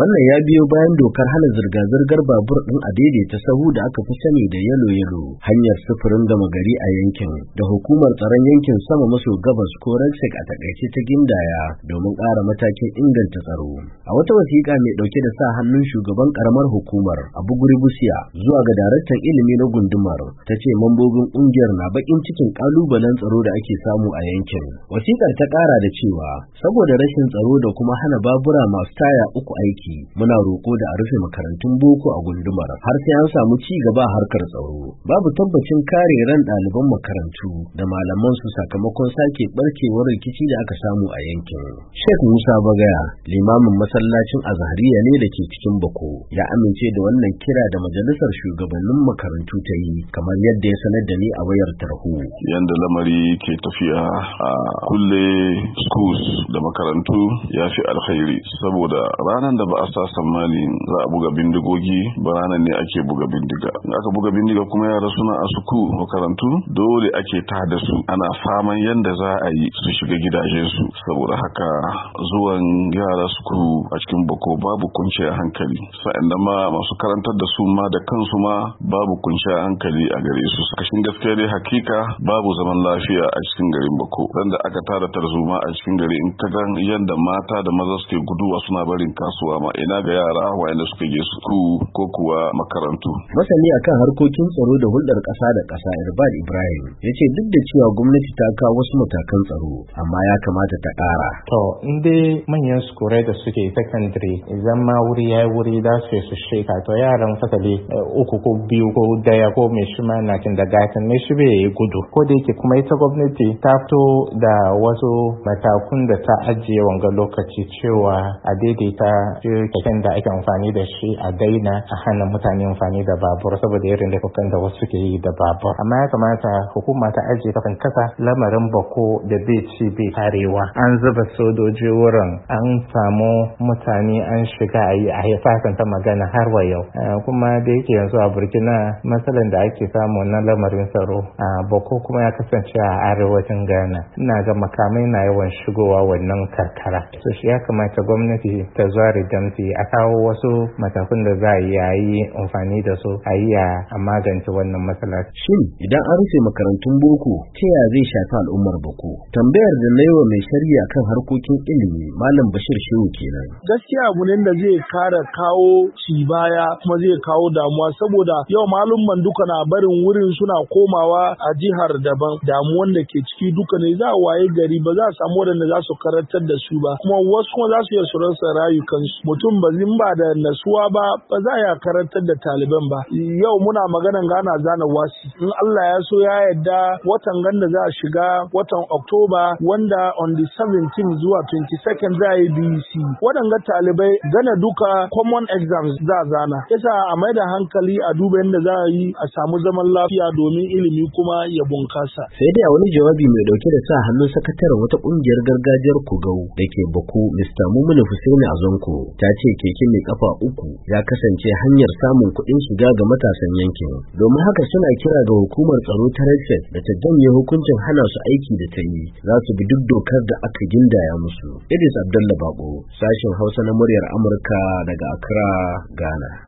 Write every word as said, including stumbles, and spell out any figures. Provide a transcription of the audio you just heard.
Wannan ya biyo bayan dokar hana zirga-zirgar babur ɗin a daidaita sahu da aka fi sani da yalo-yalo, hanyar sufurin gama gari a yankin, da hukumar tsaron yankin sama maso gabas ko Rexec a takaice ta gindaya domin ƙara matakin inganta tsaro. A wata wasiƙa mai ɗauke da sa hannun shugaban ƙaramar hukumar Abu Guri Busiya zuwa ga daraktan ilimi na gundumar, ta ce mambobin ƙungiyar na baƙin cikin ƙalubalen tsaro da ake samu a yankin. Wasiƙar ta ƙara da cewa saboda rashin tsaro da kuma hana babura masu taya uku aiki, muna roƙo da a rufe makarantun boko a gundumar har sai an samu ci gaba a harkar tsaro. Babu tabbacin kare ran ɗaliban makarantu da malaman su sakamakon sake barkewar rikici da aka samu a yankin. Sheikh Musa Bagaya, limamin masallacin Azhariya ne da ke cikin Bako, ya amince da wannan kira da majalisar shugabannin makarantu ta yi, kamar yadda ya sanar da ni a wayar tarho. Yanda lamari ke tafiya a kulle schools da makarantu ya fi alkhairi, saboda ranar da ba a sa tsammani za a buga bindigogi ba ranar ne ake buga bindiga. In aka buga bindiga kuma yara suna a suku makarantu dole ake tada su, ana faman yanda za a yi su shiga gidajensu. Saboda haka zuwan yara suku a cikin Bako babu kunciyar hankali, sa'annan ma masu karantar da su ma da kansu ma babu kunciyar hankali a gare su. Kashin gaskiya dai hakika babu zaman lafiya a cikin garin Bako. Wanda aka tara tarzoma a cikin gari, in ka ga yanda mata da maza suke guduwa suna barin kasuwa ma, ina ga yara wayanda suka je suku ko kuwa makarantu. Masani akan harkokin tsaro da hulɗar ƙasa da ƙasa Irbad Ibrahim ya ce duk da cewa gwamnati ta kawo wasu matakan tsaro, amma ya kamata ta ƙara. To in dai manyan sukurai da suke secondary idan ma wuri ya wuri za su su sheka, to yaran fasali uku ko biyu ko daya ko mai shi ma na kin da gatan mai shi bai gudu. Ko da yake kuma ita gwamnati ta fito da wasu matakun da ta ajiye wanga lokaci cewa a daidaita keken da ake amfani da shi a daina, a hana mutane amfani da babur saboda irin laifukan da wasu ke yi da babur. Amma ya kamata hukuma ta ajiye kafin kasa lamarin Bako da bai ci bai karewa. An zuba sojoji wurin, an samu mutane an shiga a yi a haifasanta magana har wa yau. Kuma da yake yanzu a Burkina matsalan da ake samu na lamarin tsaro a Bako kuma ya kasance a arewacin Ghana. Ina ga makamai na yawan shigowa wannan karkara. So shi ya kamata gwamnati ta zuwa damti a kawo wasu matakun da za a yi a yi amfani da su a yi a magance wannan matsala. Shin idan an rufe makarantun boko ta yaya zai shafi al'ummar Bako? Tambayar da na yi wa mai shari'a kan harkokin ilimi Malam Bashir Shehu kenan. Gaskiya abu ne da zai kara kawo ci baya kuma zai kawo damuwa, saboda yau malumman duka na barin wurin suna komawa a jihar daban. Damuwan da ke ciki duka ne za a waye gari ba za a samu wadanda za su karantar da su ba, kuma wasu kuma za su iya su rasa rayukansu. Mutum ba zin ba da nasuwa ba ba za a karantar da taliban ba. Yau muna maganan gana zana wasi, in Allah ya so ya yarda watan ganda za a shiga watan Oktoba, wanda on the seventeenth zuwa twenty-second za a yi B E C. Waɗanga talibai gana duka common exams za a zana. Yasa a mai da hankali a duba yadda za a yi a samu zaman lafiya domin ilimi kuma ya bunkasa. Sai dai a wani jawabi mai dauke da sa hannun sakataren wata kungiyar gargajiyar Kugau da ke Bako, Mister Mumunu Hussaini Azonko, ta ce keke mai kafa uku ya kasance hanyar samun kuɗin shiga ga matasan yankin. Domin haka suna kira ga hukumar tsaro ta Rexec da ta janye hukuncin hana su aiki da ta yi, za su bi duk dokar da aka gindaya musu. Idris Abdullah Bako, sashen Hausa na muryar Amurka daga Accra, Ghana.